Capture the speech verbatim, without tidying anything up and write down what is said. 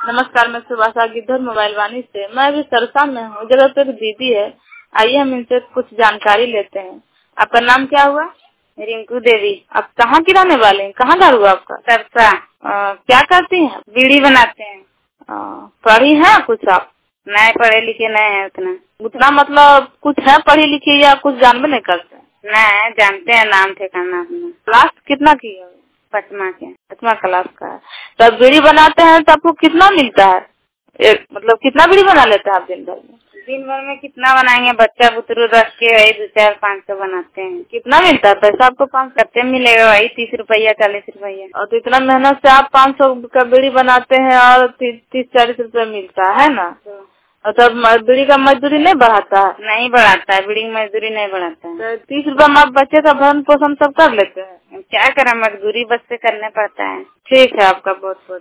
नमस्कार, मैं सुभाषा गिद्धर मोबाइल वाणी से। मैं अभी सरसा में हूँ। जगह पे एक दीदी है, आइए हम इनसे कुछ जानकारी लेते हैं। आपका नाम क्या हुआ? रिंकू देवी। आप कहाँ की रहने वाले हैं? कहाँ घर हुआ आपका? सरसा। आ, क्या करती हैं? बीड़ी बनाते हैं। आ, पढ़ी हैं कुछ आप? नहीं पढ़े लिखे नहीं है उतना। उतना मतलब कुछ है पढ़ी लिखी या कुछ जानबे नहीं करते? नहीं जानते हैं नाम ठिकाना अपना। क्लास कितना की है? पटना के। पटना क्लास का है। तो आप बीड़ी बनाते हैं तो आपको कितना मिलता है? एक मतलब कितना बीड़ी बना लेते हैं आप दिन भर में? दिन भर में कितना बनाएंगे? बच्चा बुतरू रख के वही दो चार पाँच सौ बनाते हैं। कितना मिलता है पैसा आपको? पाँच सौ कच्चे मिलेगा वही तीस रुपया चालीस रुपया। और तो इतना मेहनत से आप पाँच सौ का बीड़ी बनाते हैं और तीस चालीस रुपए मिलता है ना? और तब बीड़ी का मजदूरी नहीं बढ़ाता है? नहीं बढ़ाता है, बीड़ी की मजदूरी नहीं बढ़ाता है। तो तीस रुपए में आप बच्चे का भरण पोषण सब कर लेते हैं? क्या करें, मजदूरी बस से करना पड़ता है। ठीक है, आपका बहुत बहुत